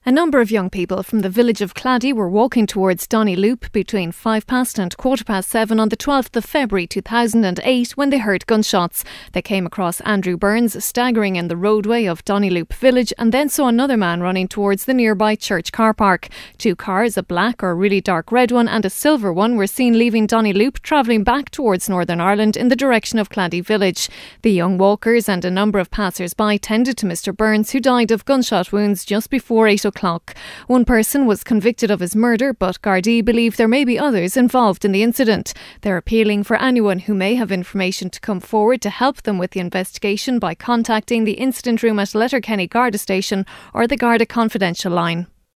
A number of young people from the village of Clady were walking towards Donyloop between 7:05 and 7:15 on the 12th of February 2008 when they heard gunshots. They came across Andrew Burns staggering in the roadway of Donyloop village and then saw another man running towards the nearby church car park. Two cars, a black or really dark red one and a silver one, were seen leaving Donyloop, travelling back towards Northern Ireland in the direction of Clady village. The young walkers and a number of passers-by tended to Mr Burns, who died of gunshot wounds just before 8 o'clock. One person was convicted of his murder, but Gardaí believe there may be others involved in the incident. They're appealing for anyone who may have information to come forward to help them with the investigation by contacting the incident room at Letterkenny Garda Station or the Garda Confidential line.